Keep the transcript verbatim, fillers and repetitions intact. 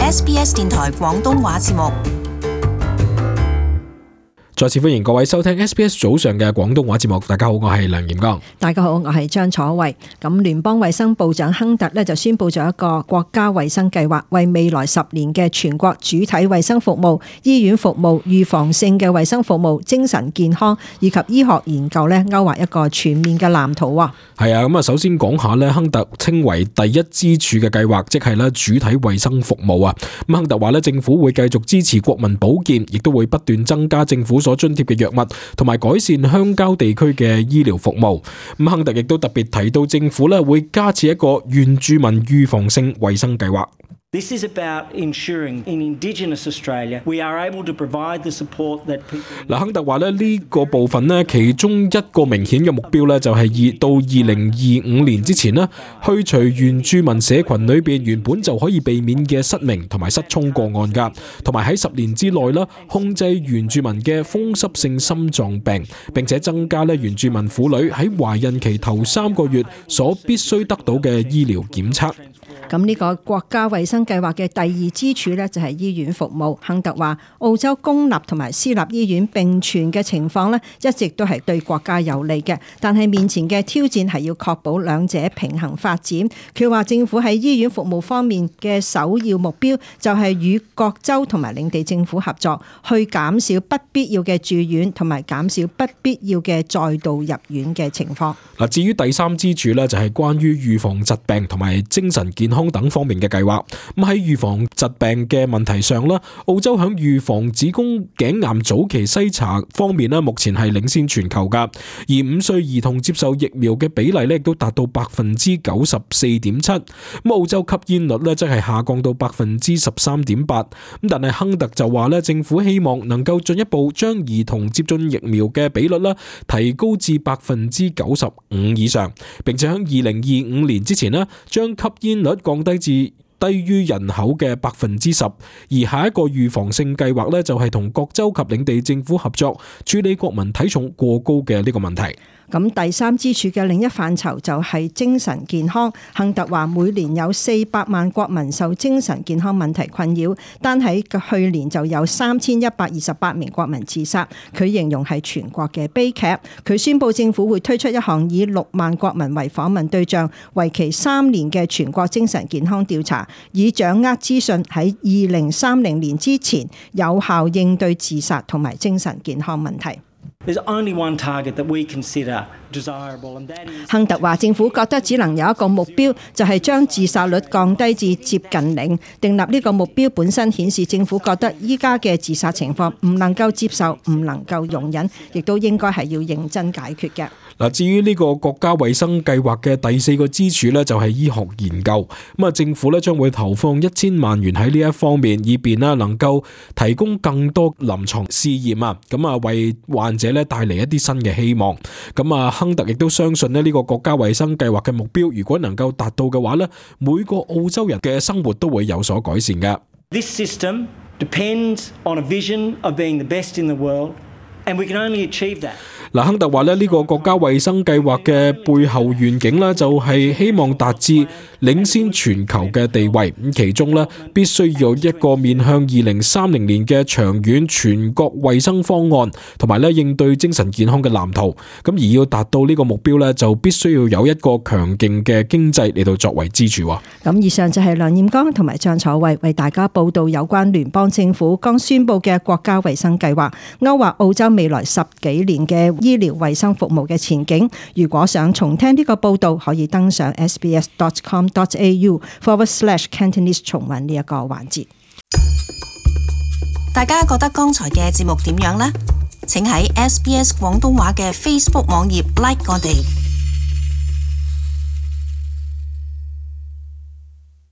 S B S 電台廣東話節目。 再次歡迎各位收聽 S B S 早上嘅廣東話節目。大家好，我係梁炎剛。 大家好，我係張楚慧。咁聯邦衛生部長亨特呢就宣布咗一個國家衛生計劃，為未來十年嘅全國主體衛生服務、醫院服務、預防性嘅衛生服務、精神健康以及醫學研究呢勾畫一個全面嘅藍圖啊。 係啊，咁啊，首先講下呢，亨特稱為第一支柱嘅計劃，即係呢主體衛生服務啊。咁亨特話呢，政府會繼續支持國民保健，亦都會不斷增加政府所津貼嘅藥物，同埋改善鄉郊地區嘅醫療服務。咁亨特亦都特別提到，政府咧會加設一個原住民預防性衛生計劃。 This is about ensuring in Indigenous Australia we are able to provide the support that people. 嗱，亨特話咧呢個部分呢，其中一個明顯嘅目標咧就係二到二零二五年之前呢，去除原住民社群裏邊原本就可以避免嘅失明同埋失聰個案噶，同埋喺十年之內啦控制原住民嘅風濕性心臟病，並且增加咧原住民婦女喺懷孕期頭三個月所必須得到嘅醫療檢測。 咁呢個國家衛生計劃嘅第二支柱呢，就係醫院服務。亨特話澳洲公立同埋私立醫院並存嘅情況呢，一直都係對國家有利嘅，但係面前嘅挑戰係要確保兩者平衡發展。佢話政府喺醫院服務方面嘅首要目標就係與各州同埋領地政府合作，去減少不必要嘅住院同埋減少不必要嘅再度入院嘅情況。 嗱，至於第三支柱呢，就係關於預防疾病同埋精神健康等方面嘅計劃。咁喺預防疾病嘅問題上啦，澳洲響預防子宮頸癌早期篩查方面咧，目前係領先全球噶。而五歲兒童接受疫苗嘅比例咧，亦都達到百分之九十四點七。咁澳洲吸煙率咧，則係下降到百分之十三點八。咁但係亨特就話咧，政府希望能夠進一步將兒童接種疫苗嘅比率咧，提高至百分之九十五以上，並且喺二零二五年之前咧，將吸煙率降低至低於人口嘅百分之十。而下一個預防性計劃咧，就係同各州及領地政府合作，處理國民體重過高嘅呢個問題。 咁第三支柱嘅另一範疇就係精神健康。亨特話每年有四百萬國民受精神健康問題困擾，單喺去年就有三千一百二十八名國民自殺。佢形容係全國嘅悲劇。佢宣布政府會推出一項以六萬國民為訪問對象，為期三年嘅全國精神健康調查，以掌握資訊喺二零三零年之前有效應對自殺同埋精神健康問題。 There's only one target that we consider desirable, and that is. 亨特話政府覺得只能有一個目標，就係將自殺率降低至接近零。訂立呢個目標本身顯示政府覺得依家嘅自殺情況唔能夠接受，唔能夠容忍，亦都應該係要認真解決嘅。 嗱，至於呢個國家衛生計劃嘅第四個支柱呢，就係醫學研究。咁啊，政府呢將會投放一千萬元喺呢一方面，以便呢能夠提供更多臨床試驗啊，咁啊為患者呢帶嚟一啲新嘅希望。咁啊，亨特亦都相信呢呢個國家衛生計劃嘅目標，如果能夠達到嘅話呢，每個澳洲人嘅生活都會有所改善嘅。 This system depends on a vision of being the best in the world, and we can only achieve that. 嗱，亨特話咧，呢個國家衛生計劃嘅背後願景咧，就係希望達至領先全球嘅地位。咁其中咧，必須有一個面向二零三零年嘅長遠全國衛生方案，同埋咧應對精神健康嘅藍圖。咁而要達到呢個目標咧，就必須要有一個強勁嘅經濟嚟到作為支柱。 咁以上就係梁艷剛同埋張楚慧為大家報道有關聯邦政府剛宣布嘅國家衛生計劃，勾畫澳洲未來十幾年嘅醫療衛生服務嘅前景。如果想重聽呢個報道，可以登上 sbs.com.au forward slash Cantonese 重溫呢一個環節。 大家覺得剛才嘅節目點樣呢？請喺 S B S 廣東話嘅 Facebook 網頁 like 我哋。